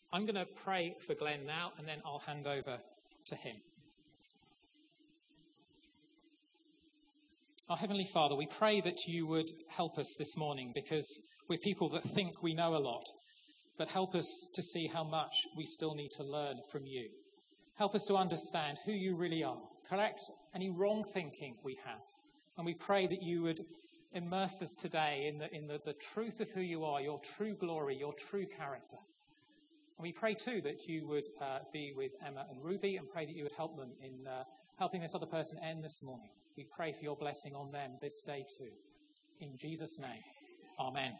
I'm going to pray for Glenn now, and then I'll hand over to him. Our Heavenly Father, we pray that you would help us this morning, because we're people that think we know a lot, but help us to see how much we still need to learn from you. Help us to understand who you really are. Correct any wrong thinking we have. And we pray that you would immerse us today in the truth of who you are, your true glory, your true character. And we pray too that you would be with Emma and Ruby, and pray that you would help them in helping this other person end this morning. We pray for your blessing on them this day too. In Jesus' name, amen.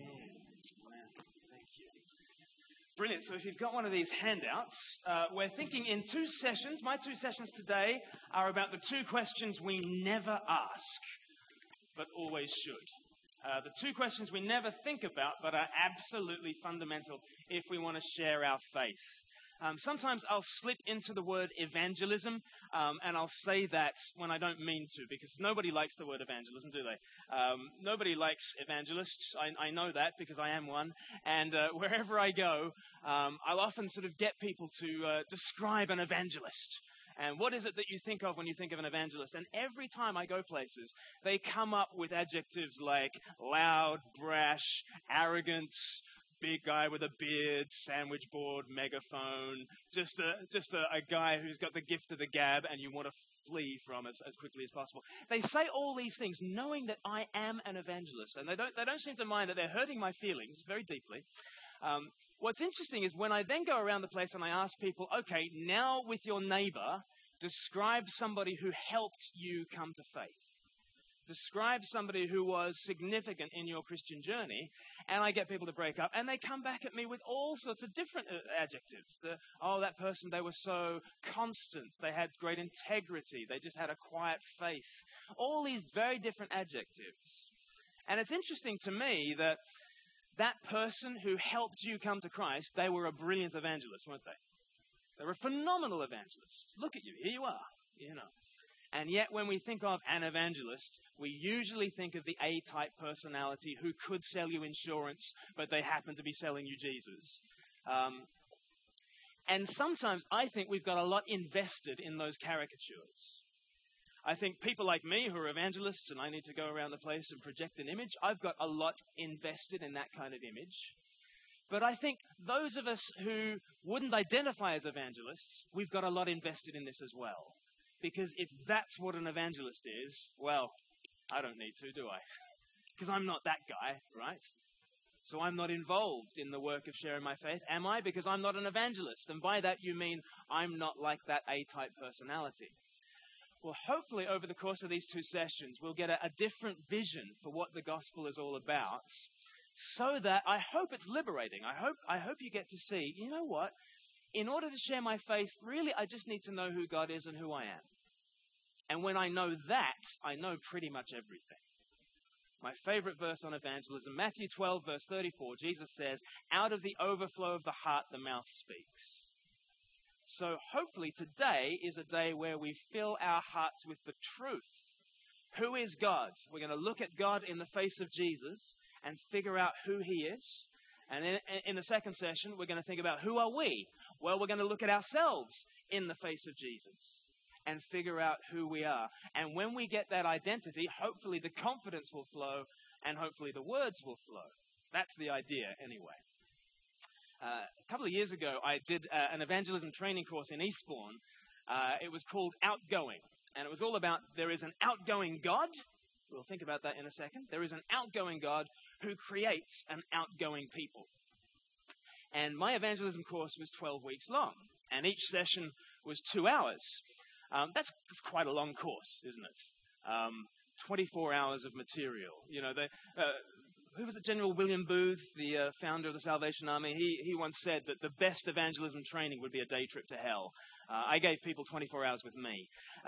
Thank you. Brilliant. So if you've got one of these handouts, we're thinking in 2 sessions. My 2 sessions today are about the 2 questions we never ask, but always should. The 2 questions we never think about, but are absolutely fundamental if we want to share our faith. Sometimes I'll slip into the word evangelism, and I'll say that when I don't mean to, because nobody likes the word evangelism, do they? Nobody likes evangelists. I know that because I am one. And wherever I go, I'll often sort of get people to describe an evangelist. And what is it that you think of when you think of an evangelist? And every time I go places, they come up with adjectives like loud, brash, arrogance, big guy with a beard, sandwich board, megaphone, just a guy who's got the gift of the gab and you want to flee from as quickly as possible. They say all these things knowing that I am an evangelist, and they don't seem to mind that they're hurting my feelings very deeply. What's interesting is when I then go around the place and I ask people, okay, now with your neighbor, describe somebody who helped you come to faith. Describe somebody who was significant in your Christian journey, and I get people to break up, and they come back at me with all sorts of different adjectives. That person, they were so constant, they had great integrity, they just had a quiet faith. All these very different adjectives. And it's interesting to me that person who helped you come to Christ, they were a brilliant evangelist, weren't they? They were a phenomenal evangelist. Look at you, here you are, you know. And yet when we think of an evangelist, we usually think of the A-type personality who could sell you insurance, but they happen to be selling you Jesus. And sometimes I think we've got a lot invested in those caricatures. I think people like me who are evangelists and I need to go around the place and project an image, I've got a lot invested in that kind of image. But I think those of us who wouldn't identify as evangelists, we've got a lot invested in this as well. Because if that's what an evangelist is, well, I don't need to, do I? Because I'm not that guy, right? So I'm not involved in the work of sharing my faith, am I? Because I'm not an evangelist. And by that you mean I'm not like that A-type personality. Well, hopefully over the course of these 2 sessions, we'll get a different vision for what the gospel is all about, so that I hope it's liberating. I hope you get to see, you know what? In order to share my faith, really, I just need to know who God is and who I am. And when I know that, I know pretty much everything. My favorite verse on evangelism, Matthew 12, verse 34, Jesus says, out of the overflow of the heart, the mouth speaks. So hopefully today is a day where we fill our hearts with the truth. Who is God? We're going to look at God in the face of Jesus and figure out who he is. And then in the second session, we're going to think about who are we? Well, we're going to look at ourselves in the face of Jesus and figure out who we are. And when we get that identity, hopefully the confidence will flow and hopefully the words will flow. That's the idea anyway. A couple of years ago, I did an evangelism training course in Eastbourne. It was called Outgoing. And it was all about there is an outgoing God. We'll think about that in a second. There is an outgoing God who creates an outgoing people. And my evangelism course was 12 weeks long. And each session was 2 hours. That's quite a long course, isn't it? 24 hours of material. You know, who was it? General William Booth, the founder of the Salvation Army. He once said that the best evangelism training would be a day trip to hell. I gave people 24 hours with me.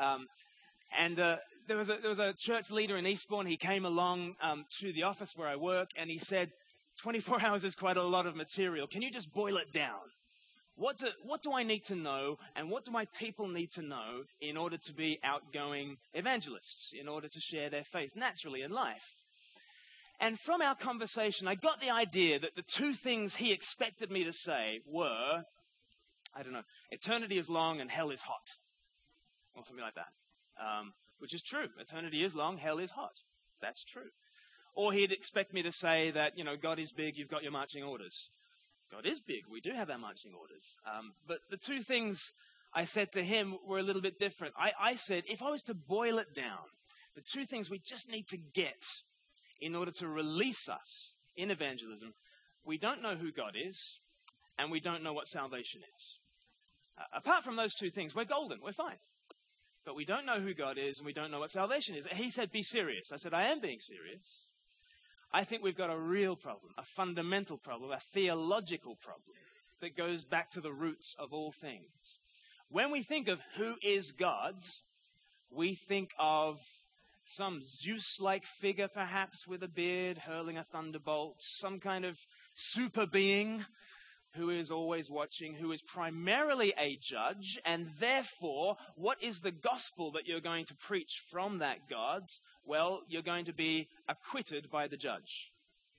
And there was a church leader in Eastbourne. He came along to the office where I work, and he said, 24 hours is quite a lot of material. Can you just boil it down? What do I need to know, and what do my people need to know in order to be outgoing evangelists, in order to share their faith naturally in life? And from our conversation, I got the idea that the two things he expected me to say were, I don't know, eternity is long and hell is hot. Or something like that. Which is true. Eternity is long, hell is hot. That's true. Or he'd expect me to say that, God is big, you've got your marching orders. God is big, we do have our marching orders. But the two things I said to him were a little bit different. I said, if I was to boil it down, the two things we just need to get in order to release us in evangelism, we don't know who God is, and we don't know what salvation is. Apart from those two things, we're golden, we're fine. But we don't know who God is, and we don't know what salvation is. He said, be serious. I said, I am being serious. I think we've got a real problem, a fundamental problem, a theological problem that goes back to the roots of all things. When we think of who is God, we think of some Zeus-like figure, perhaps, with a beard, hurling a thunderbolt, some kind of super being who is always watching, who is primarily a judge, and therefore, what is the gospel that you're going to preach from that God? Well, you're going to be acquitted by the judge.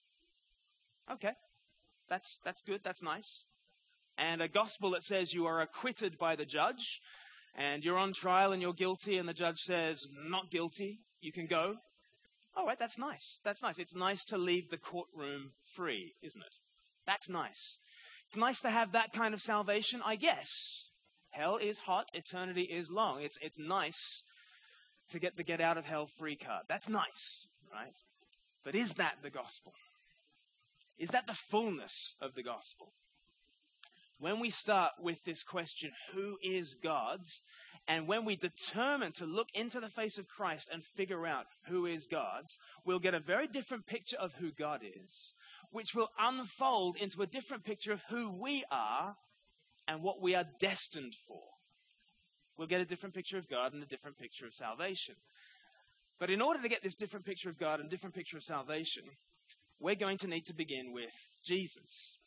Okay, that's good, that's nice. And a gospel that says you are acquitted by the judge, and you're on trial and you're guilty, and the judge says, not guilty, you can go. All right, that's nice. That's nice. It's nice to leave the courtroom free, isn't it? That's nice. It's nice to have that kind of salvation, I guess. Hell is hot, eternity is long. It's nice to get the get out of hell free card. That's nice, right? But is that the gospel? Is that the fullness of the gospel? When we start with this question, who is God? And when we determine to look into the face of Christ and figure out who is God, we'll get a very different picture of who God is, which will unfold into a different picture of who we are and what we are destined for. We'll get a different picture of God and a different picture of salvation. But in order to get this different picture of God and different picture of salvation, we're going to need to begin with Jesus.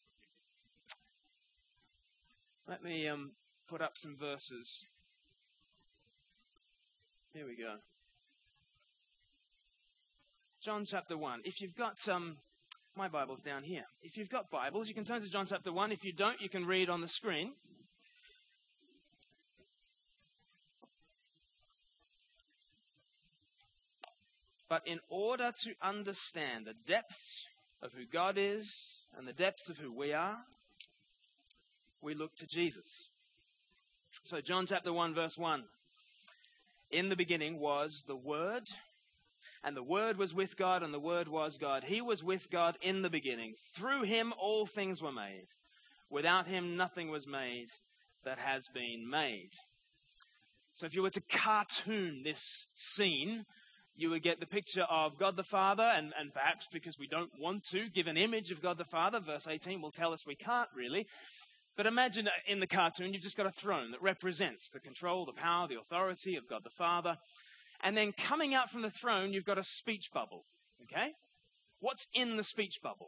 Let me put up some verses. Here we go. John chapter 1. If you've got my Bible's down here. If you've got Bibles, you can turn to John chapter 1. If you don't, you can read on the screen. But in order to understand the depths of who God is and the depths of who we are, we look to Jesus. So John chapter 1 verse 1. In the beginning was the Word, and the Word was with God, and the Word was God. He was with God in the beginning. Through him all things were made. Without him nothing was made that has been made. So if you were to cartoon this scene, you would get the picture of God the Father, and perhaps because we don't want to give an image of God the Father, verse 18 will tell us we can't really. But imagine in the cartoon, you've just got a throne that represents the control, the power, the authority of God the Father. And then coming out from the throne, you've got a speech bubble. Okay? What's in the speech bubble?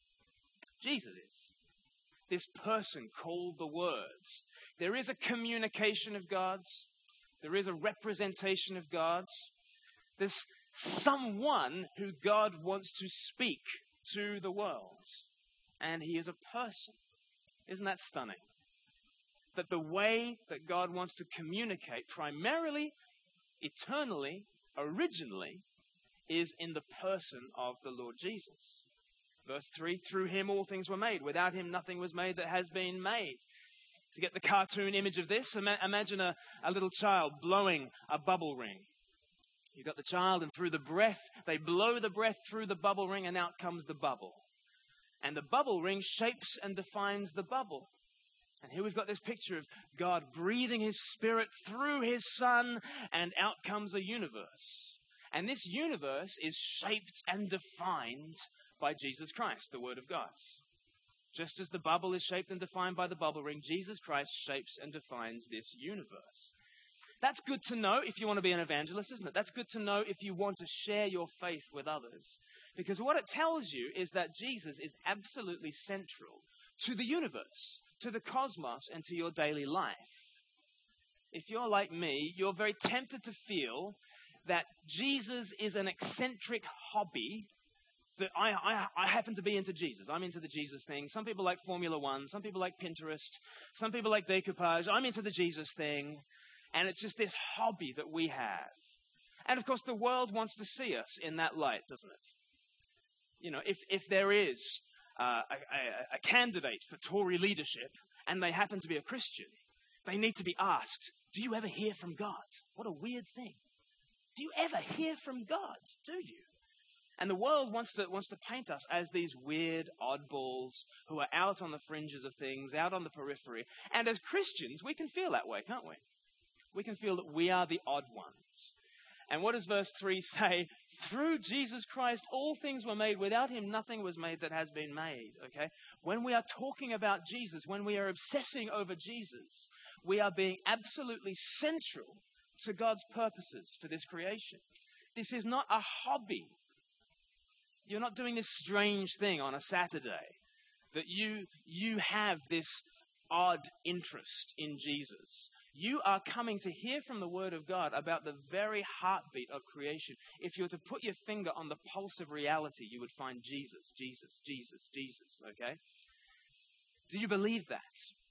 Jesus is. This person called the words. There is a communication of God's. There is a representation of God's. There's someone who God wants to speak to the world. And he is a person. Isn't that stunning? That the way that God wants to communicate primarily, eternally, originally, is in the person of the Lord Jesus. Verse 3, through him all things were made. Without him nothing was made that has been made. To get the cartoon image of this, imagine a little child blowing a bubble ring. You've got the child, and through the breath, they blow the breath through the bubble ring, and out comes the bubble. And the bubble ring shapes and defines the bubble. And here we've got this picture of God breathing his Spirit through his Son, and out comes a universe. And this universe is shaped and defined by Jesus Christ, the Word of God. Just as the bubble is shaped and defined by the bubble ring, Jesus Christ shapes and defines this universe. That's good to know if you want to be an evangelist, isn't it? That's good to know if you want to share your faith with others. Because what it tells you is that Jesus is absolutely central to the universe, to the cosmos, and to your daily life. If you're like me, you're very tempted to feel that Jesus is an eccentric hobby that I happen to be into Jesus. I'm into the Jesus thing. Some people like Formula One. Some people like Pinterest. Some people like decoupage. I'm into the Jesus thing. And it's just this hobby that we have. And of course, the world wants to see us in that light, doesn't it? You know, if there is a candidate for Tory leadership and they happen to be a Christian, they need to be asked, do you ever hear from God? What a weird thing. Do you ever hear from God? Do you? And the world wants to paint us as these weird oddballs who are out on the fringes of things, out on the periphery. And as Christians, we can feel that way, can't we? We can feel that we are the odd ones. And what does verse 3 say? Through Jesus Christ, all things were made. Without him, nothing was made that has been made. Okay? When we are talking about Jesus, when we are obsessing over Jesus, we are being absolutely central to God's purposes for this creation. This is not a hobby. You're not doing this strange thing on a Saturday that you have this odd interest in Jesus. You are coming to hear from the Word of God about the very heartbeat of creation. If you were to put your finger on the pulse of reality, you would find Jesus, Jesus, Jesus, Jesus, okay? Do you believe that?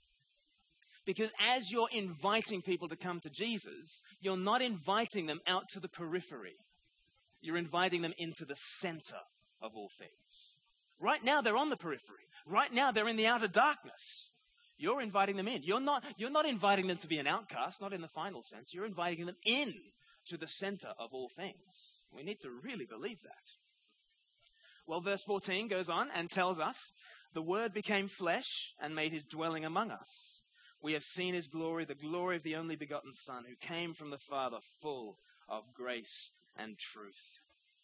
Because as you're inviting people to come to Jesus, you're not inviting them out to the periphery. You're inviting them into the center of all things. Right now, they're on the periphery. Right now, they're in the outer darkness. You're inviting them in. You're not inviting them to be an outcast, not in the final sense. You're inviting them in to the center of all things. We need to really believe that. Well, verse 14 goes on and tells us, the Word became flesh and made his dwelling among us. We have seen his glory, the glory of the only begotten Son, who came from the Father, full of grace and truth.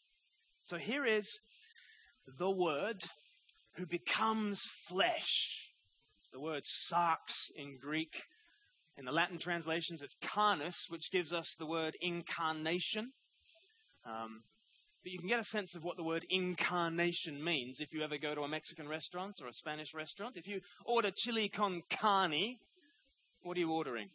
So here is the Word who becomes flesh. The word sarx in Greek. In the Latin translations, it's carnus, which gives us the word incarnation. But you can get a sense of what the word incarnation means if you ever go to a Mexican restaurant or a Spanish restaurant. If you order chili con carne, what are you ordering?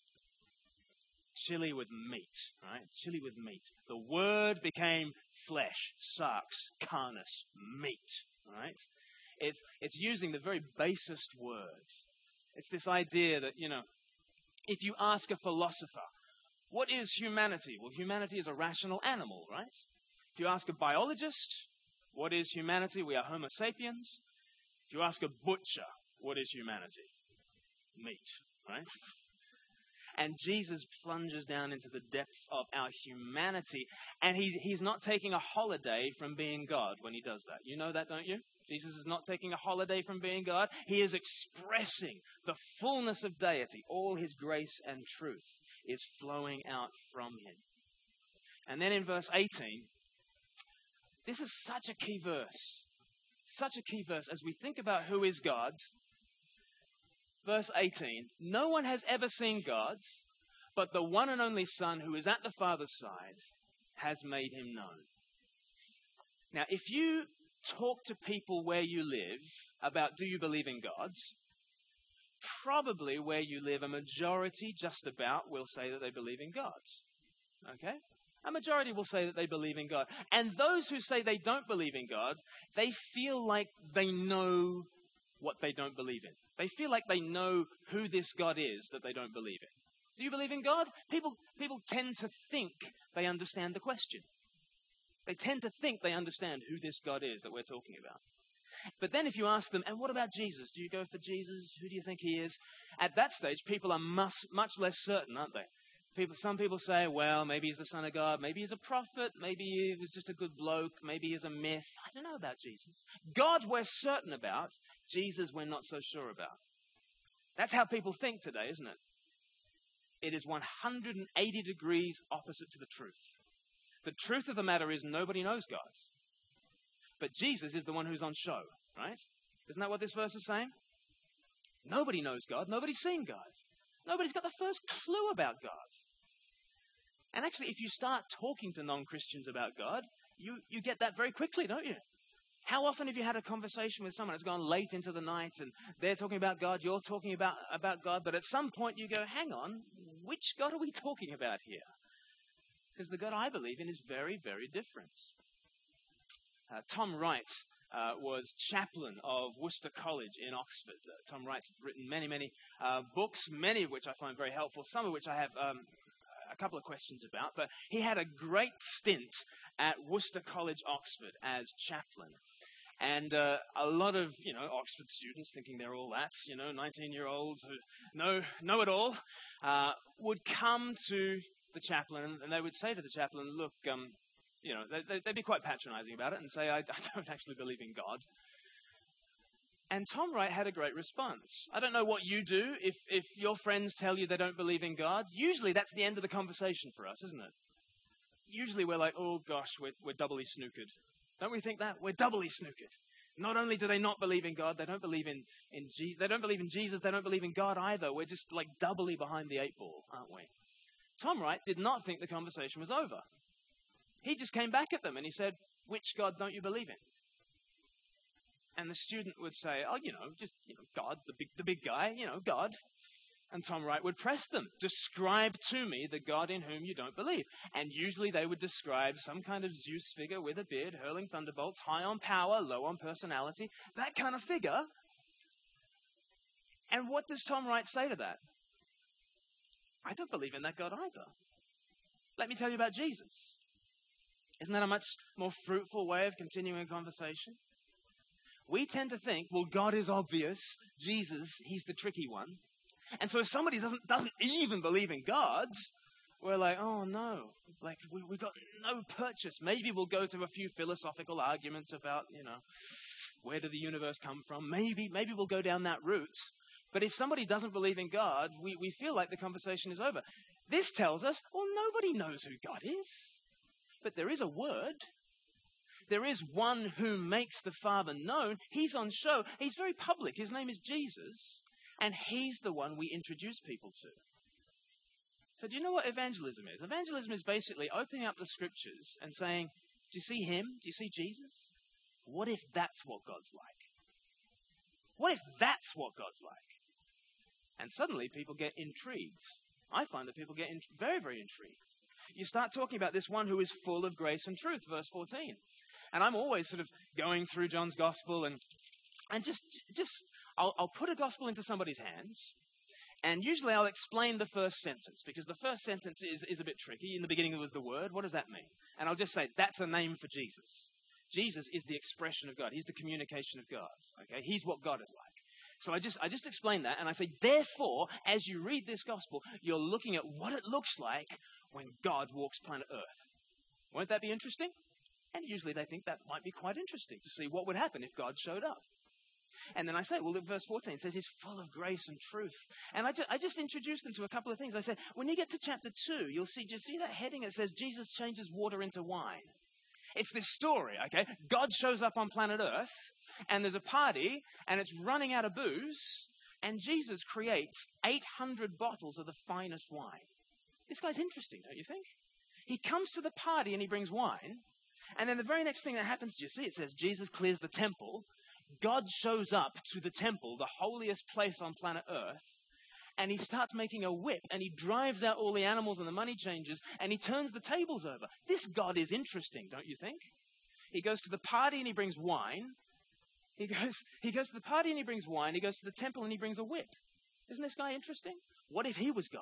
Chili with meat, right? Chili with meat. The word became flesh, sarx, carnus, meat, right? It's using the very basest words. It's this idea that, if you ask a philosopher, what is humanity? Well, humanity is a rational animal, right? If you ask a biologist, what is humanity? We are Homo sapiens. If you ask a butcher, what is humanity? Meat, right? And Jesus plunges down into the depths of our humanity. And he's not taking a holiday from being God when he does that. You know that, don't you? Jesus is not taking a holiday from being God. He is expressing the fullness of deity. All his grace and truth is flowing out from him. And then in verse 18, this is such a key verse. Such a key verse as we think about who is God. Verse 18, no one has ever seen God, but the one and only Son who is at the Father's side has made him known. Now, if you talk to people where you live about do you believe in God, probably where you live, a majority just about will say that they believe in God. Okay? A majority will say that they believe in God. And those who say they don't believe in God, they feel like they know what they don't believe in. They feel like they know who this God is that they don't believe in. Do you believe in God? People tend to think they understand the question. They tend to think they understand who this God is that we're talking about. But then if you ask them, and what about Jesus? Do you go for Jesus? Who do you think he is? At that stage, people are much less certain, aren't they? Some people say, well, maybe he's the Son of God. Maybe he's a prophet. Maybe he was just a good bloke. Maybe he's a myth. I don't know about Jesus. God we're certain about. Jesus we're not so sure about. That's how people think today, isn't it? It is 180 degrees opposite to the truth. The truth of the matter is nobody knows God. But Jesus is the one who's on show, right? Isn't that what this verse is saying? Nobody knows God. Nobody's seen God. Nobody's got the first clue about God. And actually, if you start talking to non-Christians about God, you get that very quickly, don't you? How often have you had a conversation with someone that's gone late into the night and they're talking about God, you're talking about God, but at some point you go, hang on, which God are we talking about here? Because the God I believe in is very, very different. Tom Wright was chaplain of Worcester College in Oxford. Tom Wright's written many books, many of which I find very helpful, some of which I have a couple of questions about. But he had a great stint at Worcester College, Oxford, as chaplain. And a lot of, Oxford students, thinking they're all that, 19-year-olds who know it all, would come to the chaplain and they would say to the chaplain, look, they'd be quite patronizing about it and say, I don't actually believe in God. And Tom Wright had a great response. I don't know what you do if your friends tell you they don't believe in God. Usually that's the end of the conversation for us, isn't it? Usually we're like, oh gosh, we're doubly snookered. Don't we think that? We're doubly snookered. Not only do they not believe in God, they don't believe in Jesus, they don't believe in Jesus, they don't believe in God either. We're just like doubly behind the eight ball, aren't we? Tom Wright did not think the conversation was over. He just came back at them and he said, which God don't you believe in? And the student would say, God, the big guy, God. And Tom Wright would press them, describe to me the God in whom you don't believe. And usually they would describe some kind of Zeus figure with a beard, hurling thunderbolts, high on power, low on personality, that kind of figure. And what does Tom Wright say to that? I don't believe in that God either. Let me tell you about Jesus. Isn't that a much more fruitful way of continuing a conversation? We tend to think, well, God is obvious. Jesus, he's the tricky one. And so if somebody doesn't even believe in God, we're like, oh no, like we've got no purchase. Maybe we'll go to a few philosophical arguments about, where did the universe come from? Maybe we'll go down that route. But if somebody doesn't believe in God, we feel like the conversation is over. This tells us, well, nobody knows who God is. But there is a word. There is one who makes the Father known. He's on show. He's very public. His name is Jesus. And he's the one we introduce people to. So do you know what evangelism is? Evangelism is basically opening up the scriptures and saying, do you see him? Do you see Jesus? What if that's what God's like? What if that's what God's like? And suddenly people get intrigued. I find that people get very, very intrigued. You start talking about this one who is full of grace and truth, verse 14. And I'm always sort of going through John's gospel and just I'll put a gospel into somebody's hands, and usually I'll explain the first sentence, because the first sentence is a bit tricky. In the beginning there was the word. What does that mean? And I'll just say, that's a name for Jesus. Jesus is the expression of God. He's the communication of God. Okay? He's what God is like. So I just explain that, and I say, therefore, as you read this gospel, you're looking at what it looks like when God walks planet Earth. Won't that be interesting? And usually they think that might be quite interesting to see what would happen if God showed up. And then I say, well, in verse 14, it says he's full of grace and truth. And I just introduce them to a couple of things. I say, when you get to chapter 2, do you see that heading? It says Jesus changes water into wine. It's this story, okay? God shows up on planet Earth, and there's a party, and it's running out of booze, and Jesus creates 800 bottles of the finest wine. This guy's interesting, don't you think? He comes to the party and he brings wine, and then the very next thing that happens, do you see? It says Jesus clears the temple. God shows up to the temple, the holiest place on planet Earth, and he starts making a whip, and he drives out all the animals and the money changers, and he turns the tables over. This God is interesting, don't you think? He goes to the party and he brings wine. He goes to the party and he brings wine. He goes to the temple and he brings a whip. Isn't this guy interesting? What if he was God?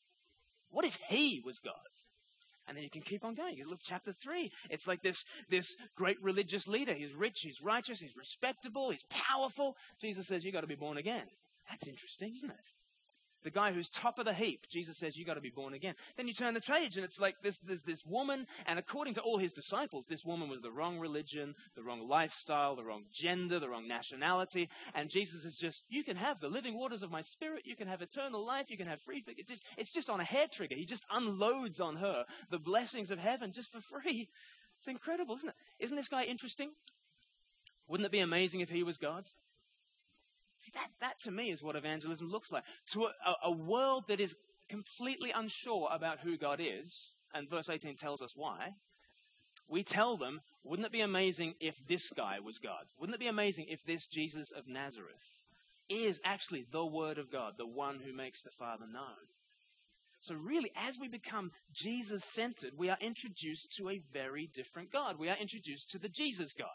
What if he was God? And then you can keep on going. You look, chapter 3. It's like this great religious leader. He's rich, he's righteous, he's respectable, he's powerful. Jesus says, you got to be born again. That's interesting, isn't it? The guy who's top of the heap, Jesus says, you got to be born again. Then you turn the page and it's like there's this woman, and according to all his disciples, this woman was the wrong religion, the wrong lifestyle, the wrong gender, the wrong nationality. And Jesus is just, you can have the living waters of my spirit, you can have eternal life, you can have free. It's just on a hair trigger. He just unloads on her the blessings of heaven just for free. It's incredible, isn't it? Isn't this guy interesting? Wouldn't it be amazing if he was God? See, that to me is what evangelism looks like. To a world that is completely unsure about who God is, and verse 18 tells us why, we tell them, wouldn't it be amazing if this guy was God? Wouldn't it be amazing if this Jesus of Nazareth is actually the Word of God, the one who makes the Father known? So really, as we become Jesus-centered, we are introduced to a very different God. We are introduced to the Jesus God.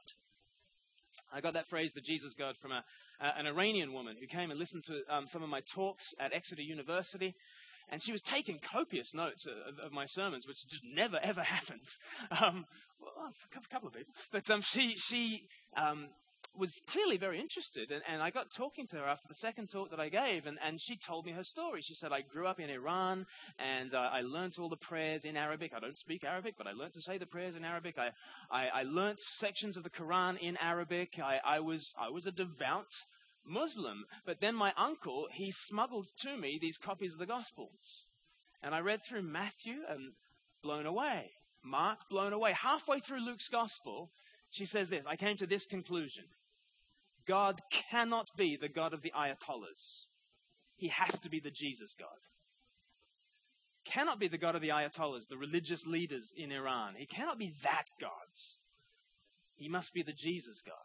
I got that phrase, the Jesus God, from an Iranian woman who came and listened to some of my talks at Exeter University. And she was taking copious notes of my sermons, which just never, ever happens. Well, a couple of people. But she was clearly very interested. And I got talking to her after the second talk that I gave. And she told me her story. She said, I grew up in Iran, and I learned all the prayers in Arabic. I don't speak Arabic, but I learned to say the prayers in Arabic. I learned sections of the Quran in Arabic. I was a devout Muslim. But then my uncle, he smuggled to me these copies of the Gospels. And I read through Matthew and blown away. Mark, blown away. Halfway through Luke's Gospel, she says this, I came to this conclusion. God cannot be the God of the Ayatollahs. He has to be the Jesus God. Cannot be the God of the Ayatollahs, the religious leaders in Iran. He cannot be that God. He must be the Jesus God.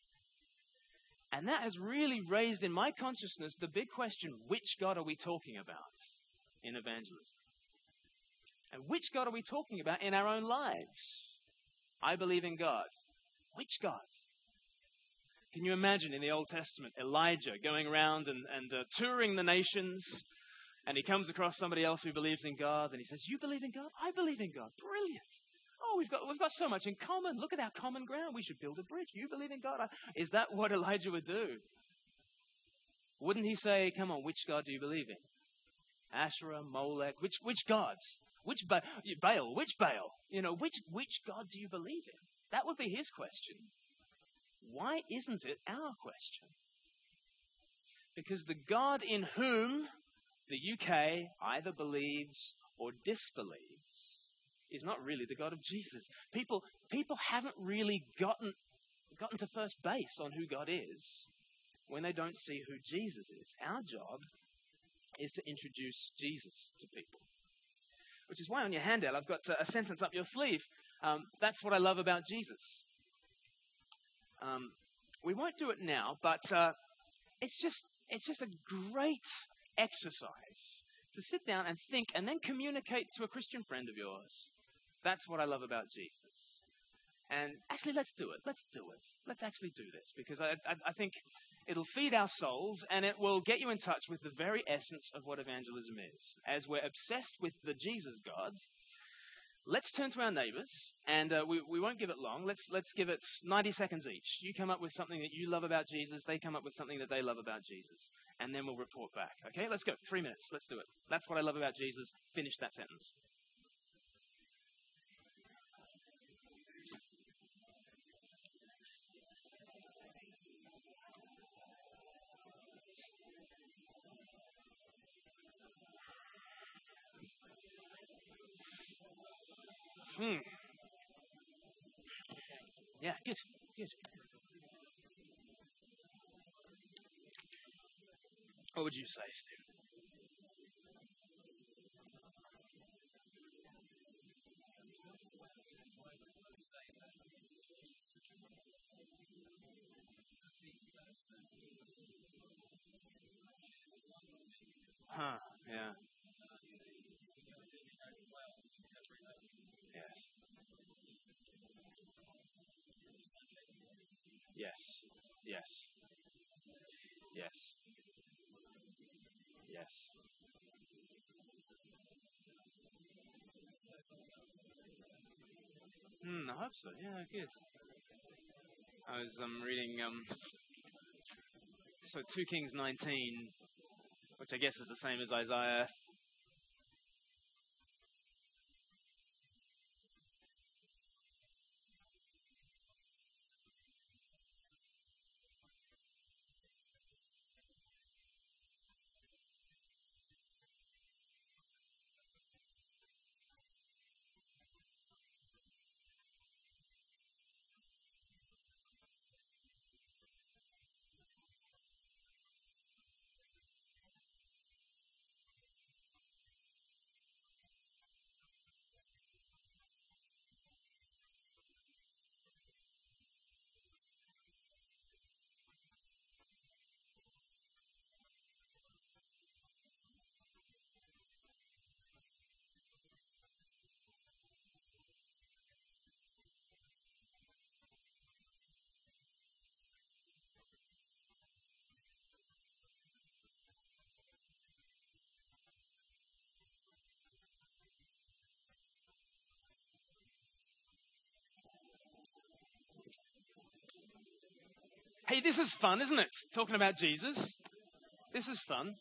And that has really raised in my consciousness the big question, which God are we talking about in evangelism? And which God are we talking about in our own lives? I believe in God. Which God? Can you imagine in the Old Testament, Elijah going around and touring the nations, and he comes across somebody else who believes in God, and he says, you believe in God? I believe in God. Brilliant. Oh, we've got so much in common. Look at our common ground. We should build a bridge. You believe in God? Is that what Elijah would do? Wouldn't he say, come on, which God do you believe in? Asherah, Molech, which gods? Which Baal? Which Baal? You know, which God do you believe in? That would be his question. Why isn't it our question? Because the God in whom the UK either believes or disbelieves is not really the God of Jesus. People haven't really gotten to first base on who God is when they don't see who Jesus is. Our job is to introduce Jesus to people. Which is why on your handout I've got a sentence up your sleeve. That's what I love about Jesus. We won't do it now, but it's just a great exercise to sit down and think and then communicate to a Christian friend of yours. That's what I love about Jesus. And actually, let's do it. Let's do it. Let's actually do this, because I think it'll feed our souls and it will get you in touch with the very essence of what evangelism is. As we're obsessed with the Jesus gods, let's turn to our neighbors, and we won't give it long. Let's give it 90 seconds each. You come up with something that you love about Jesus. They come up with something that they love about Jesus. And then we'll report back. Okay, let's go. 3 minutes. Let's do it. That's what I love about Jesus. Finish that sentence. Yeah, good. What would you say, Steve? Yeah. Yes. Yes. Yes. Yes. I hope so. Yeah, good. I was reading 2 Kings 19, which I guess is the same as Isaiah. Hey, this is fun, isn't it? Talking about Jesus. This is fun.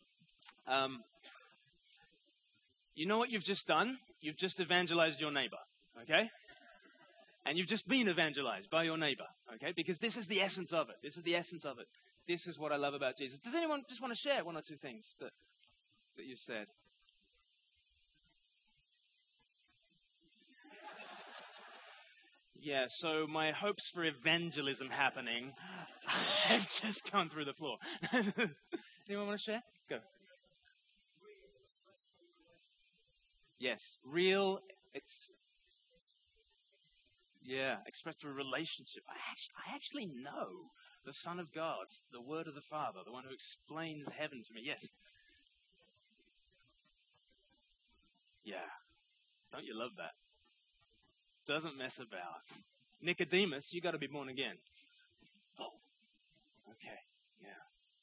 You know what you've just done? You've just evangelized your neighbor, okay? And you've just been evangelized by your neighbor, okay? Because this is the essence of it. This is the essence of it. This is what I love about Jesus. Does anyone just want to share one or two things that you said? Yeah, so my hopes for evangelism happening have just gone through the floor. Anyone want to share? Go. Yes, real, expressed through relationship. I actually know the Son of God, the Word of the Father, the one who explains heaven to me. Yes. Yeah. Don't you love that? Doesn't mess about. Nicodemus, you got to be born again. Oh, okay, yeah.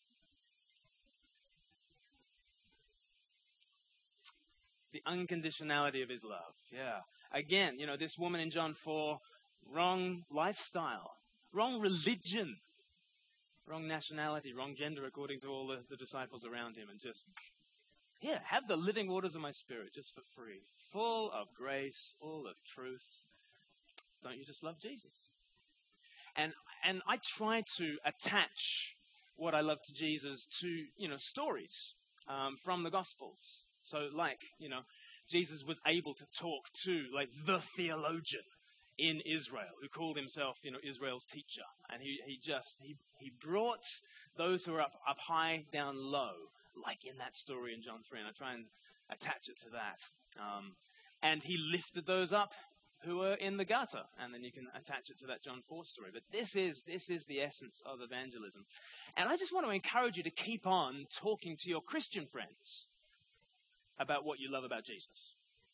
The unconditionality of his love, yeah. Again, this woman in John 4, wrong lifestyle, wrong religion, wrong nationality, wrong gender according to all the disciples around him, and just, here, have the living waters of my spirit just for free, full of grace, full of truth. Don't you just love Jesus? And I try to attach what I love to Jesus to, stories from the Gospels. So Jesus was able to talk to, the theologian in Israel who called himself, Israel's teacher. And he brought those who are up high down low, like in that story in John 3. And I try and attach it to that. And he lifted those up who are in the gutter, and then you can attach it to that John 4 story. But this is the essence of evangelism. And I just want to encourage you to keep on talking to your Christian friends about what you love about Jesus.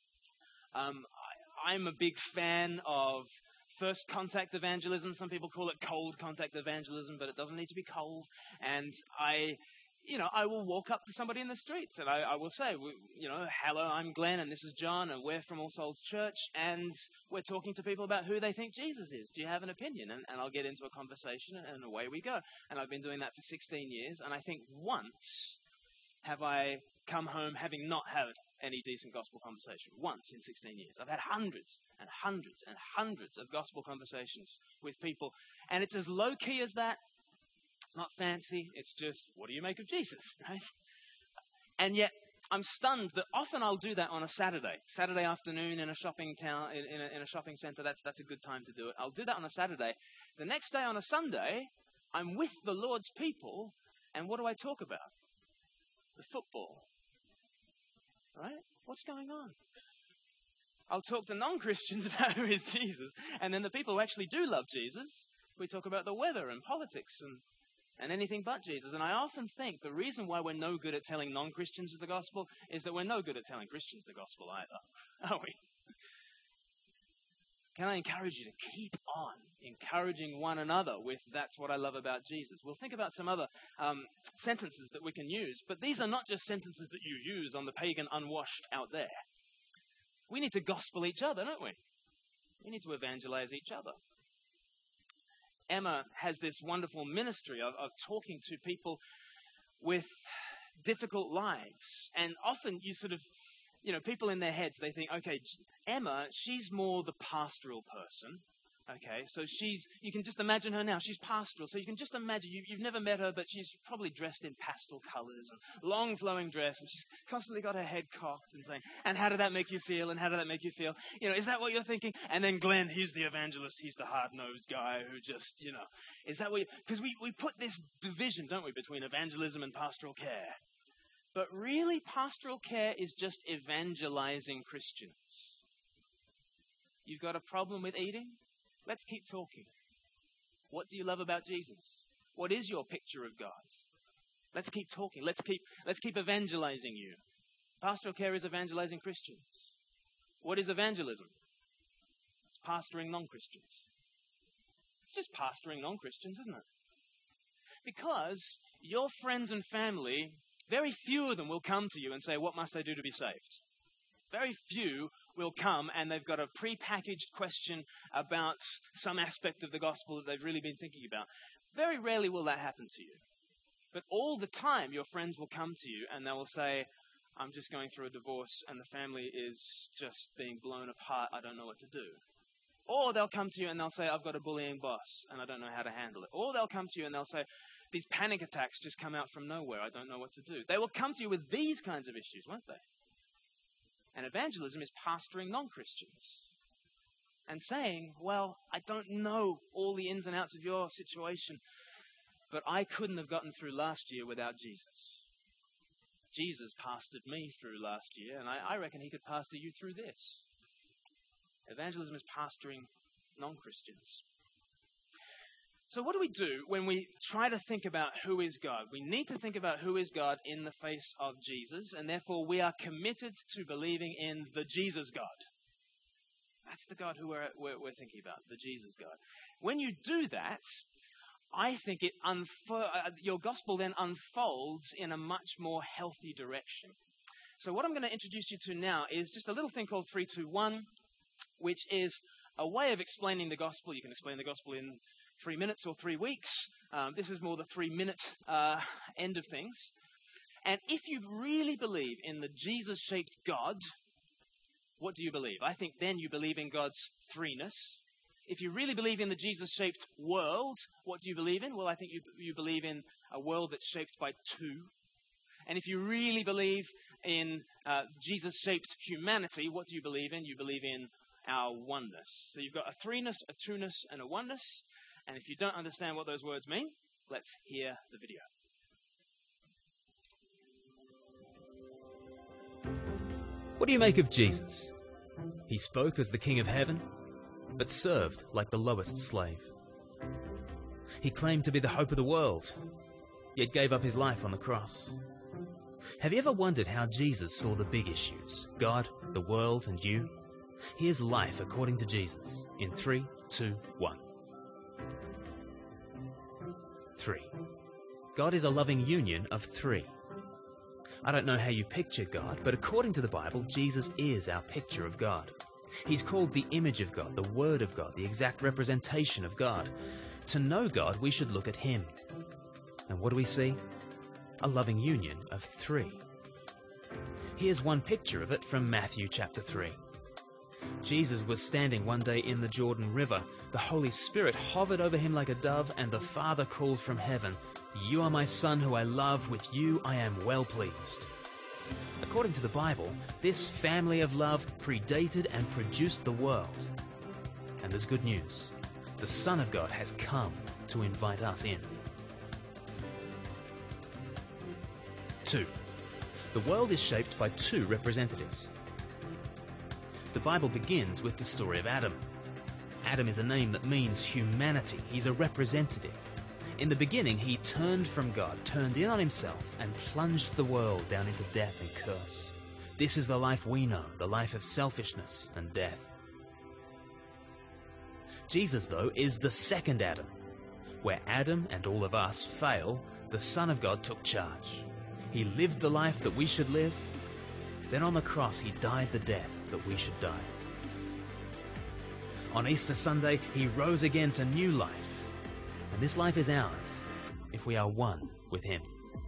I'm a big fan of first contact evangelism. Some people call it cold contact evangelism, but it doesn't need to be cold. And I will walk up to somebody in the streets and I will say, hello, I'm Glenn and this is John and we're from All Souls Church and we're talking to people about who they think Jesus is. Do you have an opinion? And I'll get into a conversation and away we go. And I've been doing that for 16 years. And I think once have I come home having not had any decent gospel conversation. Once in 16 years. I've had hundreds and hundreds and hundreds of gospel conversations with people. And it's as low key as that. It's not fancy. It's just, what do you make of Jesus, right? And yet, I'm stunned that often I'll do that on a Saturday afternoon in a shopping town, in a shopping center. That's a good time to do it. I'll do that on a Saturday. The next day on a Sunday, I'm with the Lord's people, and what do I talk about? The football, right? What's going on? I'll talk to non-Christians about who is Jesus, and then the people who actually do love Jesus, we talk about the weather and politics and anything but Jesus. And I often think the reason why we're no good at telling non-Christians the gospel is that we're no good at telling Christians the gospel either, are we? Can I encourage you to keep on encouraging one another with that's what I love about Jesus? We'll think about some other sentences that we can use, but these are not just sentences that you use on the pagan unwashed out there. We need to gospel each other, don't we? We need to evangelize each other. Emma has this wonderful ministry of talking to people with difficult lives. And often you sort of, people in their heads, they think, okay, Emma, she's more the pastoral person. Okay, so you can just imagine her now. She's pastoral. So you can just imagine, you've never met her, but she's probably dressed in pastel colors and long flowing dress. And she's constantly got her head cocked and saying, and how did that make you feel? And how did that make you feel? Is that what you're thinking? And then Glenn, he's the evangelist. He's the hard-nosed guy who just, is that what because we put this division, don't we, between evangelism and pastoral care. But really, pastoral care is just evangelizing Christians. You've got a problem with eating? Let's keep talking. What do you love about Jesus? What is your picture of God? Let's keep talking. Let's keep evangelizing you. Pastoral care is evangelizing Christians. What is evangelism? It's pastoring non-Christians. It's just pastoring non-Christians, isn't it? Because your friends and family, very few of them will come to you and say, what must I do to be saved? Very few will come and they've got a pre-packaged question about some aspect of the gospel that they've really been thinking about. Very rarely will that happen to you. But all the time, your friends will come to you and they will say, I'm just going through a divorce and the family is just being blown apart. I don't know what to do. Or they'll come to you and they'll say, I've got a bullying boss and I don't know how to handle it. Or they'll come to you and they'll say, these panic attacks just come out from nowhere. I don't know what to do. They will come to you with these kinds of issues, won't they? And evangelism is pastoring non-Christians and saying, well, I don't know all the ins and outs of your situation, but I couldn't have gotten through last year without Jesus. Jesus pastored me through last year, and I reckon he could pastor you through this. Evangelism is pastoring non-Christians. So what do we do when we try to think about who is God? We need to think about who is God in the face of Jesus, and therefore we are committed to believing in the Jesus God. That's the God who we're thinking about, the Jesus God. When you do that, I think your gospel then unfolds in a much more healthy direction. So what I'm going to introduce you to now is just a little thing called 3-2-1, which is a way of explaining the gospel. You can explain the gospel in 3 minutes or 3 weeks. This is more the 3-minute end of things. And if you really believe in the Jesus-shaped God, what do you believe? I think then you believe in God's threeness. If you really believe in the Jesus-shaped world, what do you believe in? Well, I think you believe in a world that's shaped by two. And if you really believe in Jesus-shaped humanity, what do you believe in? You believe in our oneness. So you've got a threeness, a two-ness, and a oneness. And if you don't understand what those words mean, let's hear the video. What do you make of Jesus? He spoke as the King of Heaven, but served like the lowest slave. He claimed to be the hope of the world, yet gave up his life on the cross. Have you ever wondered how Jesus saw the big issues, God, the world, and you? Here's life according to Jesus in 3, 2, 1. 3. God is a loving union of three. I don't know how you picture God, but according to the Bible, Jesus is our picture of God. He's called the image of God, the Word of God, the exact representation of God. To know God, we should look at Him. And what do we see? A loving union of three. Here's one picture of it from Matthew chapter 3. Jesus was standing one day in the Jordan River. The Holy Spirit hovered over him like a dove, and the Father called from heaven, "You are my Son who I love, with you I am well pleased." According to the Bible, this family of love predated and produced the world. And there's good news. The Son of God has come to invite us in. 2. The world is shaped by two representatives. The Bible begins with the story of Adam. Adam is a name that means humanity. He's a representative. In the beginning, he turned from God, turned in on himself, and plunged the world down into death and curse. This is the life we know, the life of selfishness and death. Jesus, though, is the second Adam. Where Adam and all of us fail, the Son of God took charge. He lived the life that we should live. Then on the cross, he died the death that we should die. On Easter Sunday, he rose again to new life. And this life is ours if we are one with him.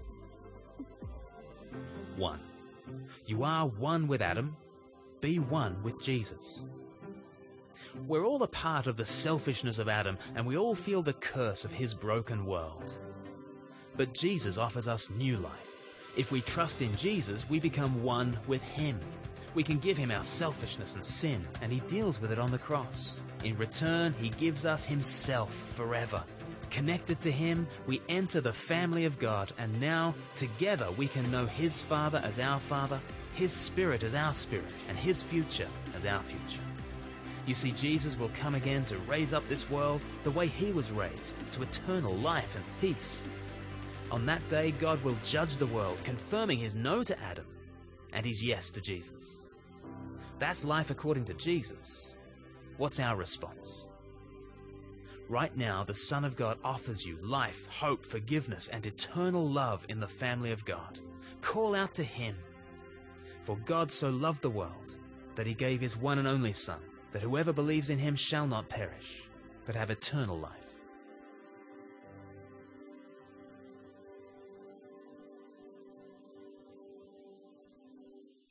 1. You are one with Adam. Be one with Jesus. We're all a part of the selfishness of Adam, and we all feel the curse of his broken world. But Jesus offers us new life. If we trust in Jesus, we become one with him. We can give him our selfishness and sin, and he deals with it on the cross. In return, he gives us himself forever. Connected to him, we enter the family of God, and now, together, we can know his Father as our Father, his Spirit as our Spirit, and his future as our future. You see, Jesus will come again to raise up this world the way he was raised, to eternal life and peace. On that day, God will judge the world, confirming his no to Adam and his yes to Jesus. That's life according to Jesus. What's our response? Right now, the Son of God offers you life, hope, forgiveness, and eternal love in the family of God. Call out to him. For God so loved the world that he gave his one and only Son, that whoever believes in him shall not perish, but have eternal life.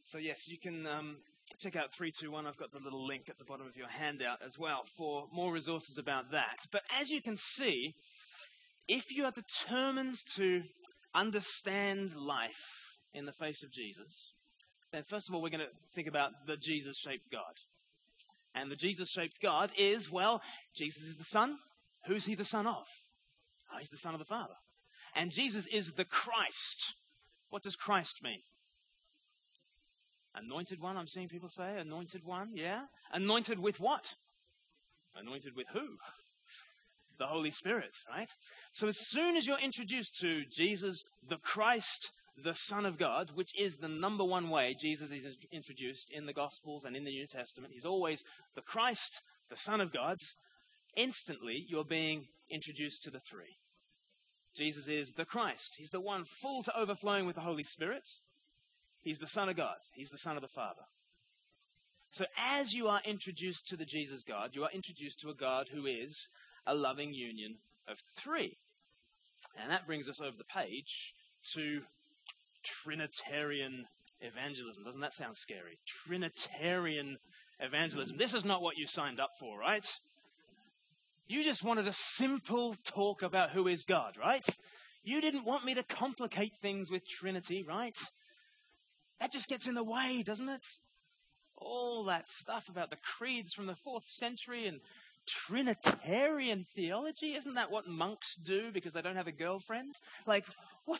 So yes, you can check out 321. I've got the little link at the bottom of your handout as well for more resources about that. But as you can see, if you are determined to understand life in the face of Jesus, then first of all, we're going to think about the Jesus-shaped God. And the Jesus-shaped God is, well, Jesus is the Son. Who's he the Son of? Oh, he's the Son of the Father. And Jesus is the Christ. What does Christ mean? Anointed one, I'm seeing people say. Anointed one, yeah. Anointed with what? Anointed with who? The Holy Spirit, right? So as soon as you're introduced to Jesus, the Christ, the Son of God, which is the number one way Jesus is introduced in the Gospels and in the New Testament, he's always the Christ, the Son of God, instantly you're being introduced to the three. Jesus is the Christ. He's the one full to overflowing with the Holy Spirit. He's the Son of God. He's the Son of the Father. So as you are introduced to the Jesus God, you are introduced to a God who is a loving union of three. And that brings us over the page to Trinitarian evangelism. Doesn't that sound scary? Trinitarian evangelism. This is not what you signed up for, right? You just wanted a simple talk about who is God, right? You didn't want me to complicate things with Trinity, right? That just gets in the way, doesn't it? All that stuff about the creeds from the 4th century and Trinitarian theology. Isn't that what monks do because they don't have a girlfriend? Like, what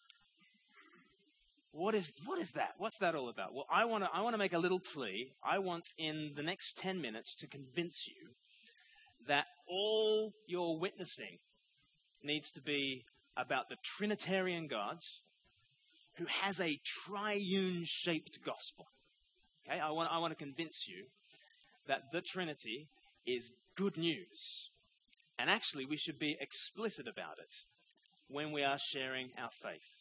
is that? What's that all about? Well, I want to make a little plea. I want in the next 10 minutes to convince you that all your witnessing needs to be about the Trinitarian God who has a triune-shaped gospel. Okay, I want to convince you that the Trinity is good news. And actually, we should be explicit about it when we are sharing our faith.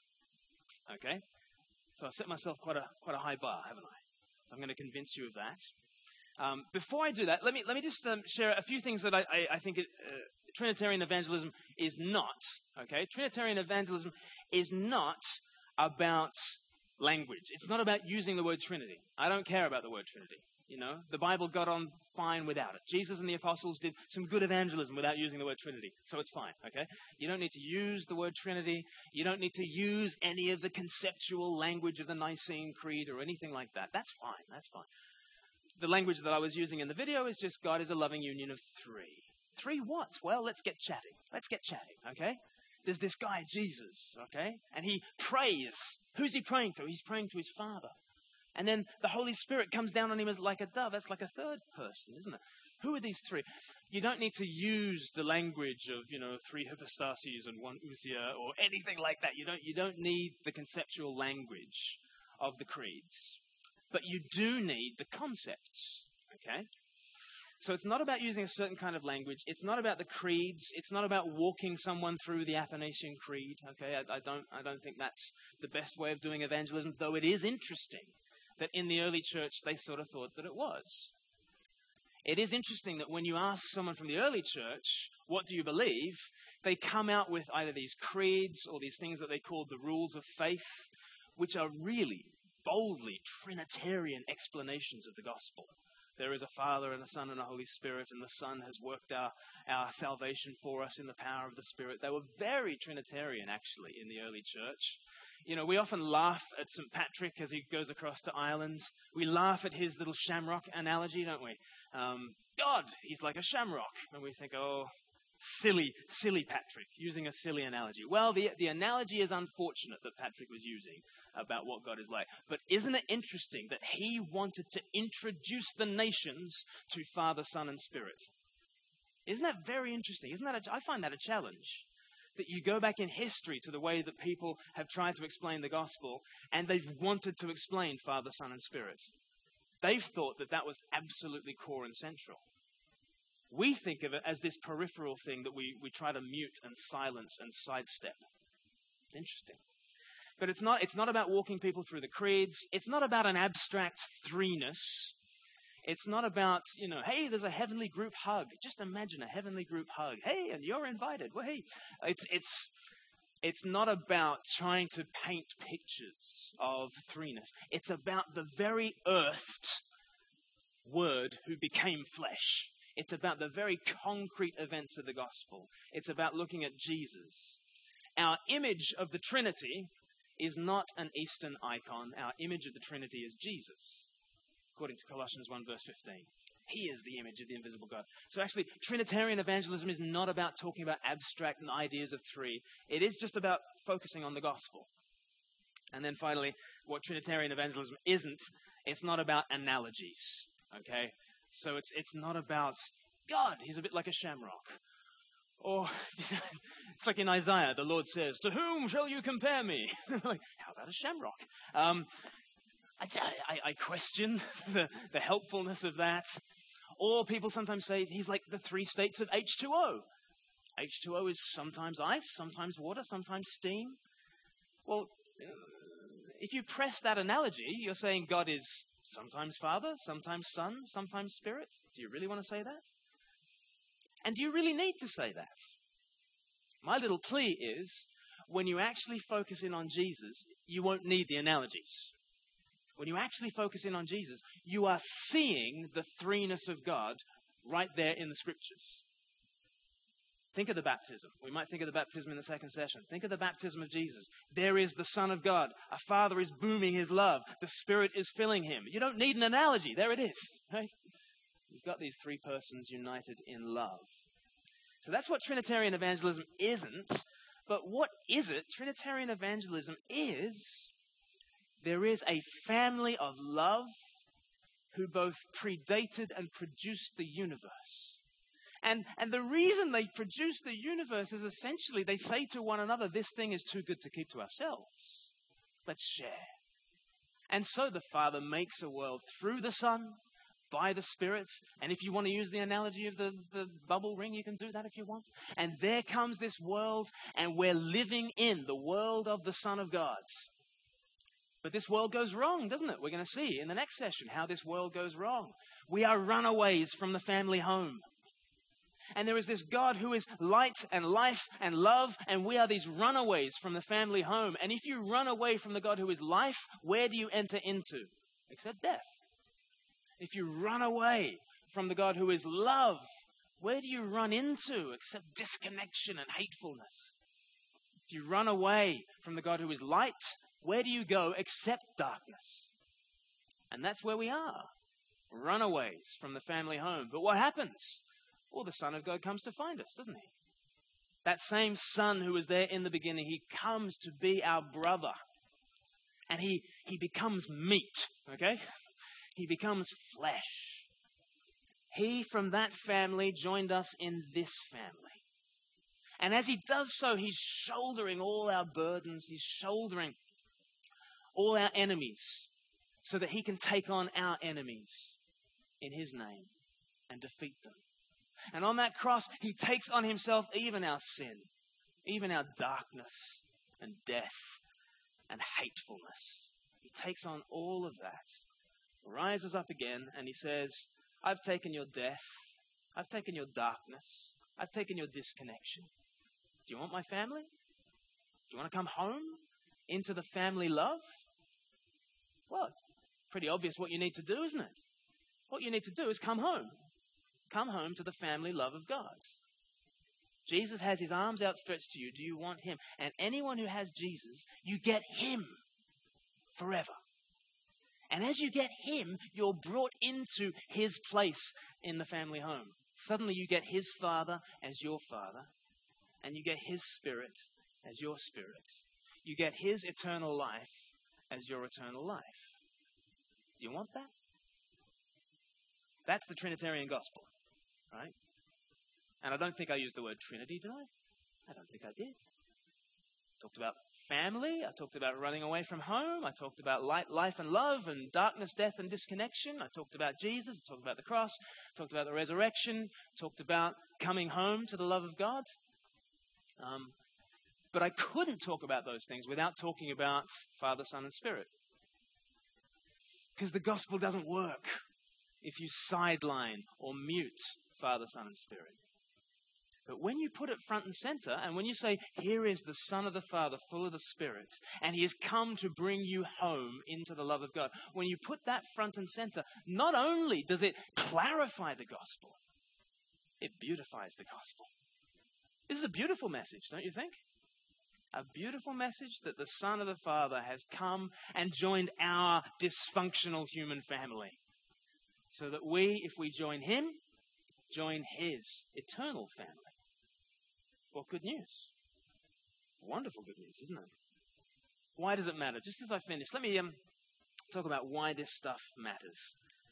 Okay? So I've set myself quite a high bar, haven't I? I'm going to convince you of that. Before I do that, let me just share a few things that I think Trinitarian evangelism is not. Okay? Trinitarian evangelism is not about language. It's not about using the word Trinity. I don't care about the word Trinity. You know, the Bible got on fine without it. Jesus and the apostles did some good evangelism without using the word Trinity. So it's fine, okay? You don't need to use the word Trinity. You don't need to use any of the conceptual language of the Nicene Creed or anything like that. That's fine. That's fine. The language that I was using in the video is just God is a loving union of three. Three what? Well, let's get chatting. Let's get chatting, okay? There's this guy, Jesus, okay? And he prays. Who's he praying to? He's praying to his Father. And then the Holy Spirit comes down on him as like a dove. That's like a third person, isn't it? Who are these three? You don't need to use the language of, three hypostases and one ousia or anything like that. You don't need the conceptual language of the creeds. But you do need the concepts, okay? So it's not about using a certain kind of language. It's not about the creeds. It's not about walking someone through the Athanasian Creed, okay? I don't think that's the best way of doing evangelism, though it is interesting that in the early church they sort of thought that it was. It is interesting that when you ask someone from the early church, what do you believe? They come out with either these creeds or these things that they called the rules of faith, which are really boldly Trinitarian explanations of the gospel. There is a Father and a Son and a Holy Spirit, and the Son has worked our salvation for us in the power of the Spirit. They were very Trinitarian, actually, in the early church. We often laugh at St. Patrick as he goes across to Ireland. We laugh at his little shamrock analogy, don't we? God, he's like a shamrock. And we think, oh, silly Patrick, using a silly analogy. Well, the analogy is unfortunate that Patrick was using about what God is like. But isn't it interesting that he wanted to introduce the nations to Father, Son, and Spirit? Isn't that very interesting? I find that a challenge. That you go back in history to the way that people have tried to explain the gospel, and they've wanted to explain Father, Son, and Spirit. They've thought that was absolutely core and central. We think of it as this peripheral thing that we try to mute and silence and sidestep. It's interesting. But it's not about walking people through the creeds. It's not about an abstract threeness. It's not about, hey, there's a heavenly group hug. Just imagine a heavenly group hug. Hey, and you're invited. Well, hey, it's It's not about trying to paint pictures of threeness. It's about the very earthed Word who became flesh. It's about the very concrete events of the gospel. It's about looking at Jesus. Our image of the Trinity is not an Eastern icon. Our image of the Trinity is Jesus, according to Colossians 1 verse 15. He is the image of the invisible God. So actually, Trinitarian evangelism is not about talking about abstract ideas of three. It is just about focusing on the gospel. And then finally, what Trinitarian evangelism isn't, it's not about analogies. Okay? So it's not about God. He's a bit like a shamrock. Or it's like in Isaiah, the Lord says, "To whom shall you compare me?" Like, how about a shamrock? I question the helpfulness of that. Or people sometimes say he's like the three states of H2O. H2O is sometimes ice, sometimes water, sometimes steam. Well, if you press that analogy, you're saying God is sometimes Father, sometimes Son, sometimes Spirit. Do you really want to say that? And do you really need to say that? My little plea is, when you actually focus in on Jesus, you won't need the analogies. When you actually focus in on Jesus, you are seeing the threeness of God right there in the Scriptures. Think of the baptism. We might think of the baptism in the second session. Think of the baptism of Jesus. There is the Son of God. A Father is booming his love. The Spirit is filling him. You don't need an analogy. There it is. Right? You've got these three persons united in love. So that's what Trinitarian evangelism isn't. But what is it? Trinitarian evangelism is, there is a family of love who both predated and produced the universe. And the reason they produce the universe is essentially they say to one another, this thing is too good to keep to ourselves. Let's share. And so the Father makes a world through the Son, by the Spirit. And if you want to use the analogy of the bubble ring, you can do that if you want. And there comes this world, and we're living in the world of the Son of God. But this world goes wrong, doesn't it? We're going to see in the next session how this world goes wrong. We are runaways from the family home. And there is this God who is light and life and love, and we are these runaways from the family home. And if you run away from the God who is life, where do you enter into? Except death. If you run away from the God who is love, where do you run into except disconnection and hatefulness? If you run away from the God who is light, where do you go except darkness? And that's where we are. Runaways from the family home. But what happens? Well, the Son of God comes to find us, doesn't he? That same Son who was there in the beginning, he comes to be our brother. And he becomes meat, okay? He becomes flesh. He from that family joined us in this family. And as he does so, he's shouldering all our burdens. He's shouldering all our enemies so that he can take on our enemies in his name and defeat them. And on that cross, he takes on himself even our sin, even our darkness and death and hatefulness. He takes on all of that, rises up again, and he says, I've taken your death, I've taken your darkness, I've taken your disconnection. Do you want my family? Do you want to come home into the family love? Well, it's pretty obvious what you need to do, isn't it? What you need to do is come home. Come home to the family love of God. Jesus has his arms outstretched to you. Do you want him? And anyone who has Jesus, you get him forever. And as you get him, you're brought into his place in the family home. Suddenly you get his Father as your Father, and you get his Spirit as your Spirit. You get his eternal life as your eternal life. Do you want that? That's the Trinitarian gospel, right? And I don't think I used the word Trinity, did I? I don't think I did. I talked about family. I talked about running away from home. I talked about light, life, and love, and darkness, death, and disconnection. I talked about Jesus. I talked about the cross. I talked about the resurrection. I talked about coming home to the love of God. But I couldn't talk about those things without talking about Father, Son, and Spirit. Because the gospel doesn't work if you sideline or mute Father, Son, and Spirit. But when you put it front and center, and when you say, here is the Son of the Father, full of the Spirit, and he has come to bring you home into the love of God, when you put that front and center, not only does it clarify the gospel, it beautifies the gospel. This is a beautiful message, don't you think? A beautiful message that the Son of the Father has come and joined our dysfunctional human family, so that we, if we join him, join his eternal family. What good news. Wonderful good news, isn't it? Why does it matter? Just as I finish, let me talk about why this stuff matters.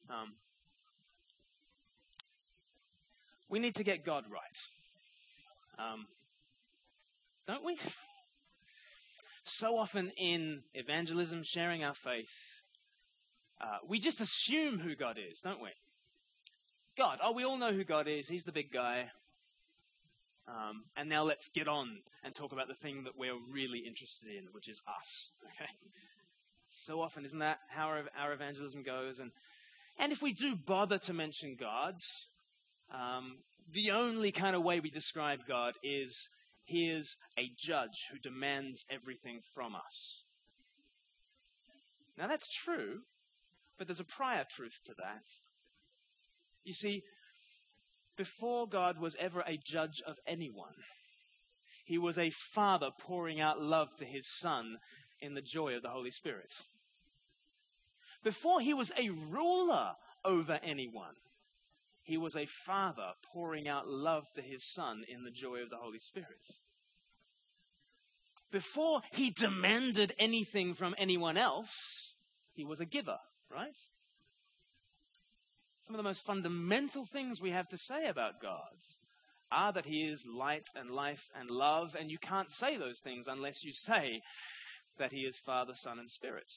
We need to get God right. Don't we? So often in evangelism, sharing our faith, we just assume who God is, don't we? God, we all know who God is. He's the big guy. And now let's get on and talk about the thing that we're really interested in, which is us. Okay? So often, isn't that how our evangelism goes? And if we do bother to mention God, the only kind of way we describe God is he is a judge who demands everything from us. Now that's true, but there's a prior truth to that. You see, before God was ever a judge of anyone, he was a father pouring out love to his son in the joy of the Holy Spirit. Before he was a ruler over anyone, he was a father pouring out love to his son in the joy of the Holy Spirit. Before he demanded anything from anyone else, he was a giver, right? Some of the most fundamental things we have to say about God are that he is light and life and love, and you can't say those things unless you say that he is Father, Son, and Spirit.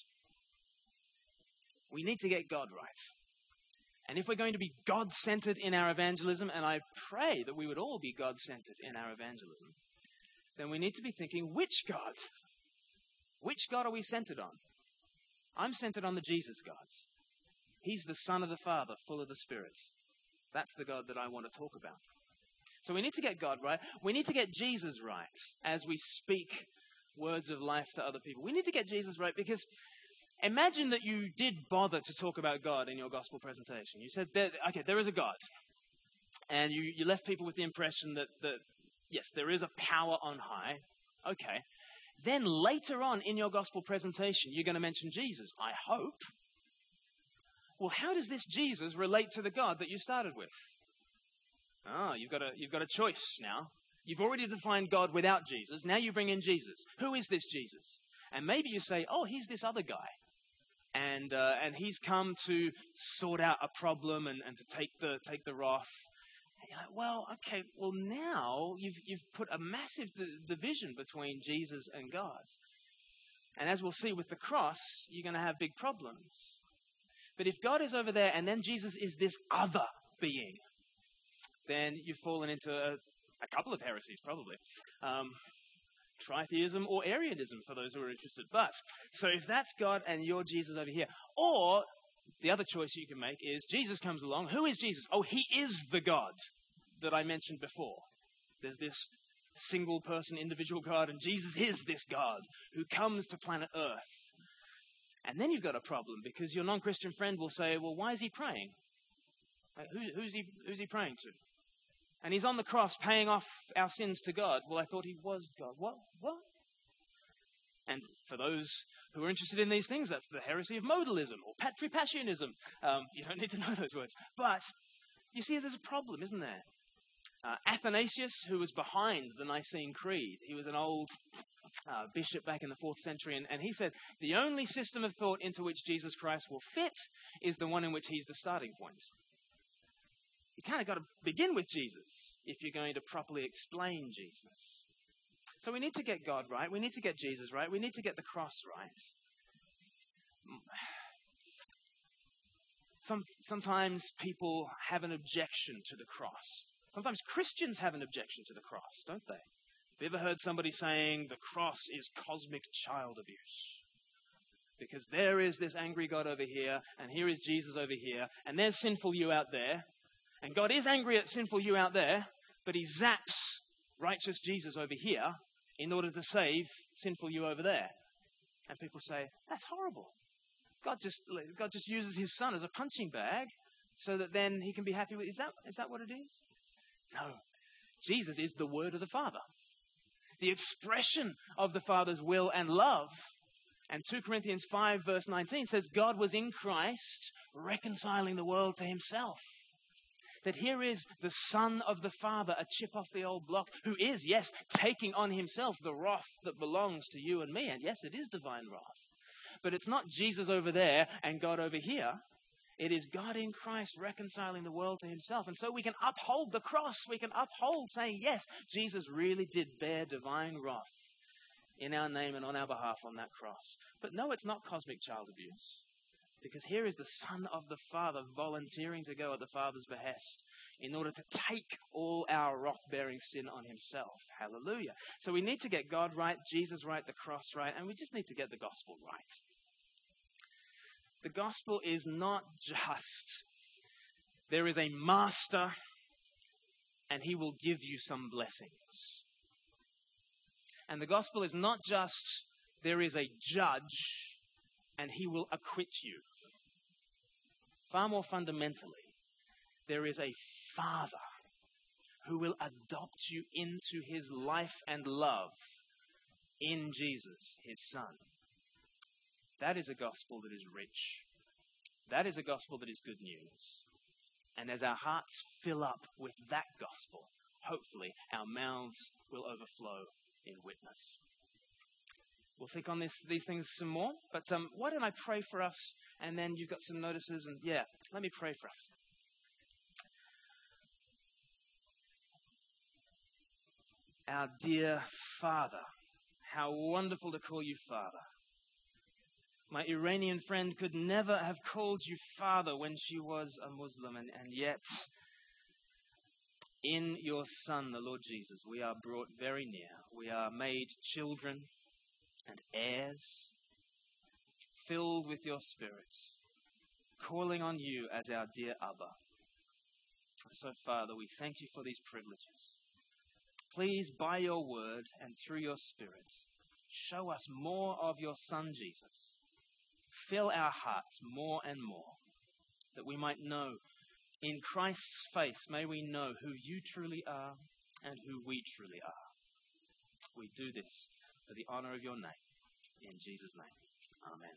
We need to get God right. And if we're going to be God-centered in our evangelism, and I pray that we would all be God-centered in our evangelism, then we need to be thinking, which God? Which God are we centered on? I'm centered on the Jesus God. He's the Son of the Father, full of the Spirit. That's the God that I want to talk about. So we need to get God right. We need to get Jesus right as we speak words of life to other people. We need to get Jesus right because imagine that you did bother to talk about God in your gospel presentation. You said, there is a God. And you left people with the impression that yes, there is a power on high. Okay. Then later on in your gospel presentation, you're going to mention Jesus, I hope. Well, how does this Jesus relate to the God that you started with? You've got a choice now. You've already defined God without Jesus. Now you bring in Jesus. Who is this Jesus? And maybe you say, he's this other guy. And he's come to sort out a problem and to take the wrath. And you're like, now you've put a massive division between Jesus and God. And as we'll see with the cross, you're going to have big problems. But if God is over there and then Jesus is this other being, then you've fallen into a couple of heresies, probably. Tritheism or Arianism, for those who are interested. But, so if that's God and you're Jesus over here, or the other choice you can make is Jesus comes along. Who is Jesus? He is the God that I mentioned before. There's this single person, individual God, and Jesus is this God who comes to planet Earth. And then you've got a problem because your non-Christian friend will say, well, why is he praying? Who's he praying to? And he's on the cross paying off our sins to God. Well, I thought he was God. What? And for those who are interested in these things, that's the heresy of modalism or patripassionism. You don't need to know those words. But you see, there's a problem, isn't there? Athanasius, who was behind the Nicene Creed, he was an old bishop back in the 4th century, and he said, the only system of thought into which Jesus Christ will fit is the one in which he's the starting point. You kind of got to begin with Jesus if you're going to properly explain Jesus. So we need to get God right. We need to get Jesus right. We need to get the cross right. Sometimes people have an objection to the cross. Sometimes Christians have an objection to the cross, don't they? Have you ever heard somebody saying the cross is cosmic child abuse? Because there is this angry God over here, and here is Jesus over here, and there's sinful you out there. And God is angry at sinful you out there, but he zaps righteous Jesus over here in order to save sinful you over there. And people say, that's horrible. God just uses his son as a punching bag so that then he can be happy with. Is that what it is? No. Jesus is the word of the Father, the expression of the Father's will and love. And 2 Corinthians 5 verse 19 says, God was in Christ reconciling the world to himself. That here is the Son of the Father, a chip off the old block, who is, yes, taking on himself the wrath that belongs to you and me. And yes, it is divine wrath. But it's not Jesus over there and God over here. It is God in Christ reconciling the world to himself. And so we can uphold the cross. We can uphold saying, yes, Jesus really did bear divine wrath in our name and on our behalf on that cross. But no, it's not cosmic child abuse. Because here is the Son of the Father volunteering to go at the Father's behest in order to take all our rock-bearing sin on himself. Hallelujah. So we need to get God right, Jesus right, the cross right, and we just need to get the gospel right. The gospel is not just there is a master and he will give you some blessings. And the gospel is not just there is a judge and he will acquit you. Far more fundamentally, there is a Father who will adopt you into his life and love in Jesus, his Son. That is a gospel that is rich. That is a gospel that is good news. And as our hearts fill up with that gospel, hopefully our mouths will overflow in witness. We'll think on these things some more, but why don't I pray for us, and then you've got some notices, and let me pray for us. Our dear Father, how wonderful to call you Father. My Iranian friend could never have called you Father when she was a Muslim, and yet in your Son, the Lord Jesus, we are brought very near. We are made children and heirs, filled with your Spirit, calling on you as our dear Abba. So, Father, we thank you for these privileges. Please, by your word and through your Spirit, show us more of your Son, Jesus. Fill our hearts more and more, that we might know in Christ's face, may we know who you truly are and who we truly are. We do this for the honor of your name. In Jesus' name, amen.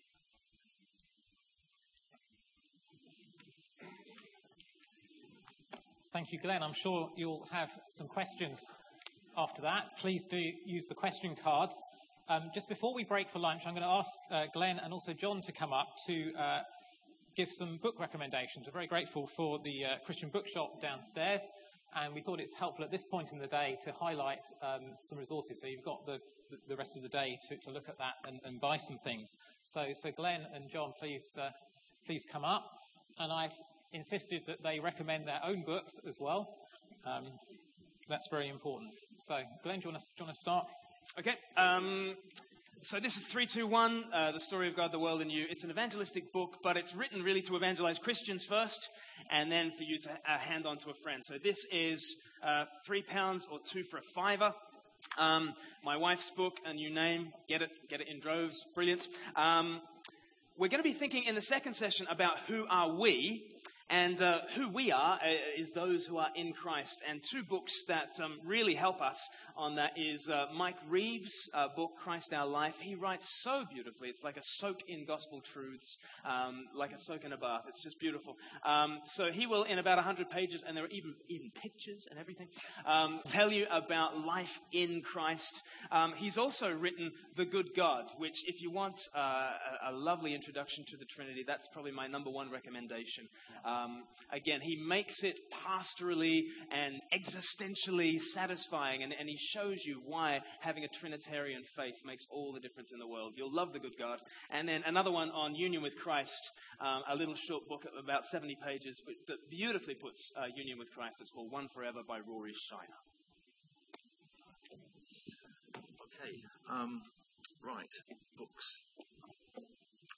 Thank you, Glenn. I'm sure you'll have some questions after that. Please do use the question cards. Just before we break for lunch, I'm going to ask Glenn and also John to come up to give some book recommendations. We're very grateful for the Christian bookshop downstairs, and we thought it's helpful at this point in the day to highlight some resources. So you've got the rest of the day to look at that and buy some things. So Glenn and John, please come up. And I've insisted that they recommend their own books as well. That's very important. So Glenn, do you want to start? Okay. So this is 321, The Story of God, the World, and You. It's an evangelistic book, but it's written really to evangelize Christians first, and then for you to hand on to a friend. So this is £3 or 2 for a £5. My wife's book, A New Name. Get it in droves. Brilliant. We're going to be thinking in the second session about who are we. And who we are is those who are in Christ. And 2 books that really help us on that is Mike Reeves' book, Christ Our Life. He writes so beautifully. It's like a soak in gospel truths, like a soak in a bath. It's just beautiful. So he will, in about 100 pages, and there are even pictures and everything, tell you about life in Christ. He's also written The Good God, which if you want a lovely introduction to the Trinity, that's probably my number one recommendation. Again, he makes it pastorally and existentially satisfying, and he shows you why having a Trinitarian faith makes all the difference in the world. You'll love The Good God. And then another one on union with Christ, a little short book of about 70 pages, that beautifully puts union with Christ. It's called One Forever by Rory Shiner. Okay, right, books.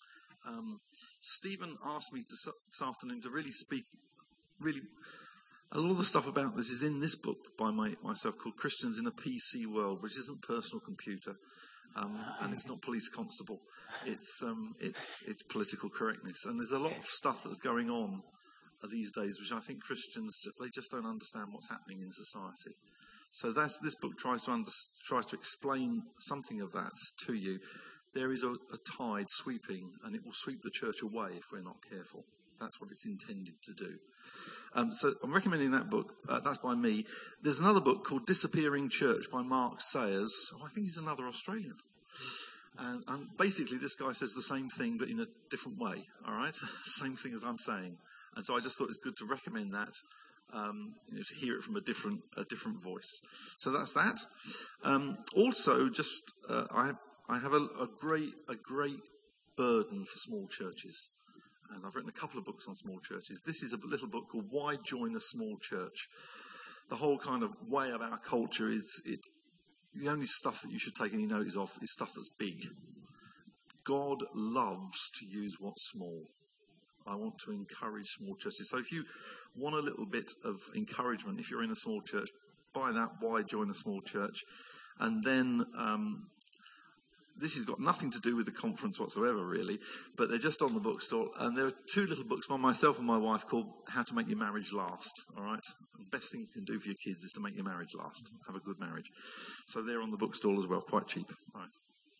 Stephen asked me this afternoon to really A lot of the stuff about this is in this book by myself called Christians in a PC World, which isn't personal computer, and it's not police constable. It's political correctness. And there's a lot of stuff that's going on these days, which I think Christians, they just don't understand what's happening in society. So this book tries to explain something of that to you. There is a tide sweeping, and it will sweep the church away if we're not careful. That's what it's intended to do. So I'm recommending that book. That's by me. There's another book called Disappearing Church by Mark Sayers. I think he's another Australian. And basically this guy says the same thing, but in a different way, all right? Same thing as I'm saying. And so I just thought it's good to recommend that, to hear it from a different voice. So that's that. Also, I have a great burden for small churches. And I've written a couple of books on small churches. This is a little book called Why Join a Small Church? The whole kind of way of our culture is the only stuff that you should take any notice of is stuff that's big. God loves to use what's small. I want to encourage small churches. So if you want a little bit of encouragement, if you're in a small church, buy that, Why Join a Small Church? And then this has got nothing to do with the conference whatsoever, really, but they're just on the bookstore. And there are two little books by myself and my wife called How to Make Your Marriage Last, all right? The best thing you can do for your kids is to make your marriage last. Have a good marriage. So they're on the bookstall as well, quite cheap. All right.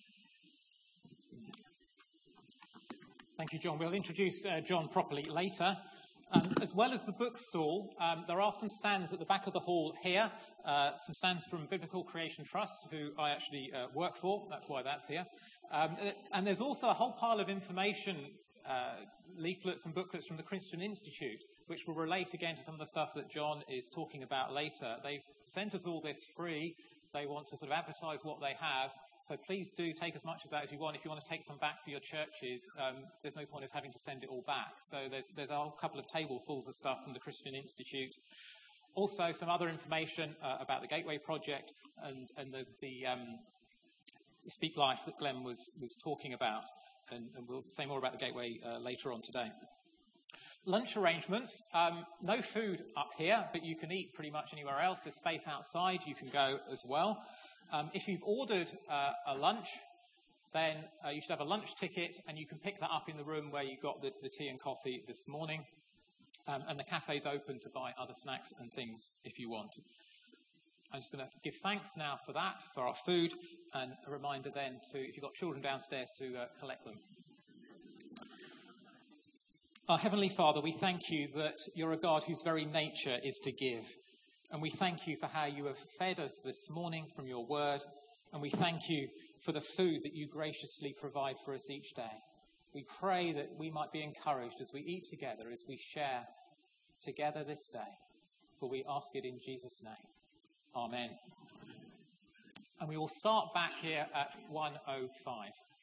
Thank you, John. We'll introduce John properly later. As well as the bookstall, there are some stands at the back of the hall here, some stands from Biblical Creation Trust, who I actually work for. That's why that's here. And there's also a whole pile of information, leaflets and booklets from the Christian Institute, which will relate again to some of the stuff that John is talking about later. They've sent us all this free. They want to sort of advertise what they have. So please do take as much of that as you want. If you want to take some back for your churches, there's no point in us having to send it all back. So there's a whole couple of tablefuls of stuff from the Christian Institute. Also, some other information about the Gateway Project and the Speak Life that Glenn was talking about. And we'll say more about the Gateway later on today. Lunch arrangements. No food up here, but you can eat pretty much anywhere else. There's space outside. You can go as well. If you've ordered a lunch, then you should have a lunch ticket, and you can pick that up in the room where you got the tea and coffee this morning. And the cafe's open to buy other snacks and things if you want. I'm just going to give thanks now for that, for our food, and a reminder then to, if you've got children downstairs, to collect them. Our Heavenly Father, we thank you that you're a God whose very nature is to give. And we thank you for how you have fed us this morning from your word. And we thank you for the food that you graciously provide for us each day. We pray that we might be encouraged as we eat together, as we share together this day. For we ask it in Jesus' name. Amen. And we will start back here at 1:05.